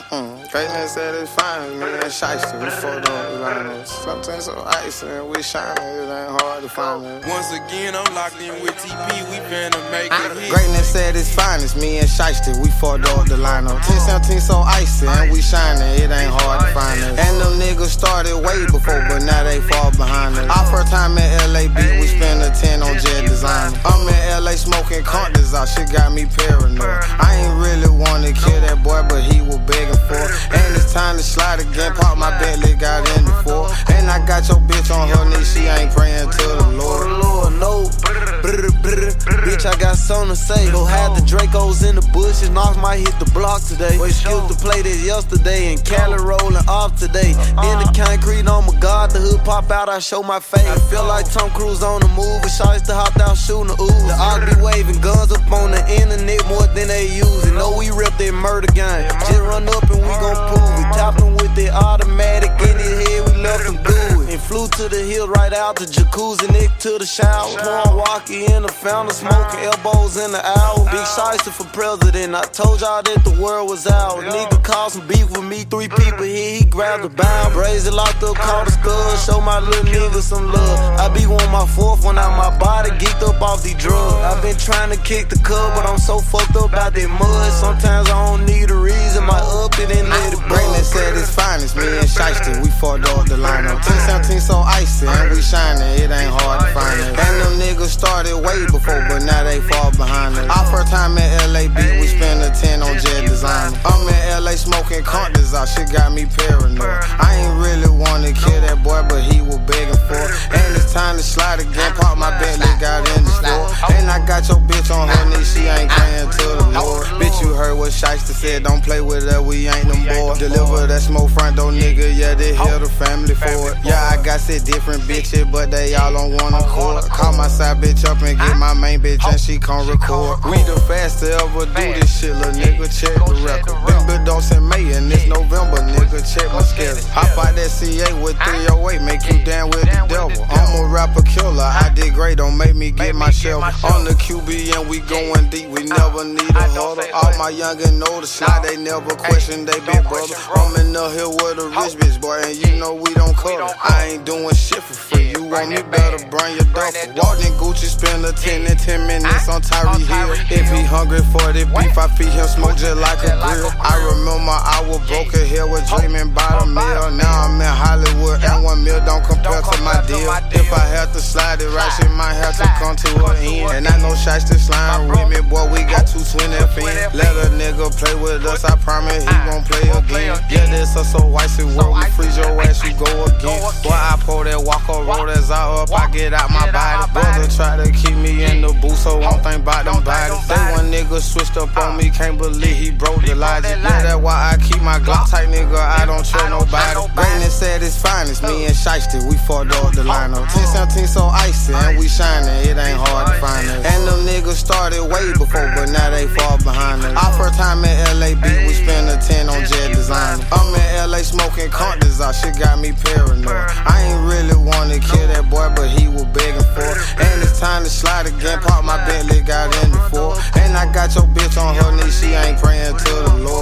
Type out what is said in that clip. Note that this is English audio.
Greatness satisfying, me and Shiesty, we fucked up with honors. Something so icy and we shining, it ain't hard to find it. Once again, I'm locked in with TP, we finna make it hit. Greatness satisfying, it's me and Shiesty, we fucked up the lineup. 1017 so icy and we shining, it ain't hard to find us. And them niggas started way before, but now they fall behind us. Our first time in LA beat, we spent a 10 on Jet Design. I'm in LA smoking condoms out, shit got me paranoid. I ain't really wanna kill that boy, but he was begging for it. And it's time to slide again, pop my Bentley, got in the four. And I got your bitch on her knee, she ain't praying to the Lord. No, bitch, I got something to say. Go have the Dracos in the bushes, Knox might hit the block today. Skipped the play this yesterday, and Cali rolling off today. In the concrete, oh my God, the hood pop out, I show my face. I feel like Tom Cruise on the move, and shots to hop out shooting the ooze. The Ock be waving guns up on the internet more than they use it. Know we rip that murder gang, just run up and we gon' prove it. Tapping with the automatic in his head, we left him do it. And flew to the hill right out the jacuzzi, next to the shower. Pouring walkie in the fountain, smoking elbows in the hour. Big Shiesty for president, I told y'all that the world was out. Nigga caused some beef with me, 3 people here, he grabbed the bound. Brazy locked up, called the skull, show my little nigga some love. I be on my 4th one out my body, geeked up off these drugs. I been trying to kick the cub, but I'm so fucked up about that mud. Sometimes I don't need a reason, my up it and let it buzz. Greatness said it's finest, me and Shiesty, we fucked up the lineup. 1017 so icy and we shining, it ain't hard to find us. And them niggas started way before, but now they fall behind us. Our first time in LA beat, we spent a 10 on Jet Design. I'm in LA smoking condoms out, shit got me paranoid. I ain't really wanna kill that boy, but he was begging for it. And it's time to slide again, pop my Bentley, got in the store. And I got your bitch on her knee, she ain't praying to the Lord. Bitch, you heard what Shiesty said, don't play with her, we ain't them boys. Deliver that smoke front door, nigga, yeah, they hear the family for it. Yeah, I got 6 different bitches, but they all on one accord. Call my side bitch up and get my main bitch and she come record. We the fast to ever do this shit, little nigga, check the record. Been Bedose in May and it's November, nigga, check my schedule. Hop out that CA with 308, make you down with the devil. I'm a rapper killer, I did great, don't make me get my shelf. On the QB and we going deep, we never need a huddle. All my youngin' know the slide, they never question they big brother. I'm in the hill with a rich bitch, boy, and you know we don't cuddle. I ain't doing shit for free, you want me better bring your duffel. Walked in Gucci, spend a 10 in 10 minutes on Tyree Hill. If he hungry for the beef, I feed him smoke just like a grill. I remember I was broke as hell, was dreaming about a meal. Now I'm in Hollywood, and 1 meal don't compare to my deal. If I had to slide it right, shit might have to come to an end. And I know Shiesty slime with me, boy, we got 220 FN. Let a nigga play with us, I promise he won't play again. Yeah, this us so icy world, we freeze your ass, you go again. Boy, I pull that Walker road as I up, I get out my body. Brother try to keep me in the booth, so won't think about them bodies. That one nigga switched up on me, can't believe he broke the logic. Yeah, that's why I keep my Glock tight, nigga, I don't trust nobody. Greatness said it's finest, me and Shiesty, we fucked up the lineup. 1017 so icy and we shining, it ain't hard to find us. And them niggas started way before, but now they fall behind us. Our first time in LA beat, we spent a 10 on Jet Design. I'm in LA smoking condoms out, shit got me paranoid. I ain't really wanna kill that boy, but he was begging for it. And it's time to slide again, pop my Bentley, got in the four. And I got your bitch on her knee, she ain't praying to the Lord.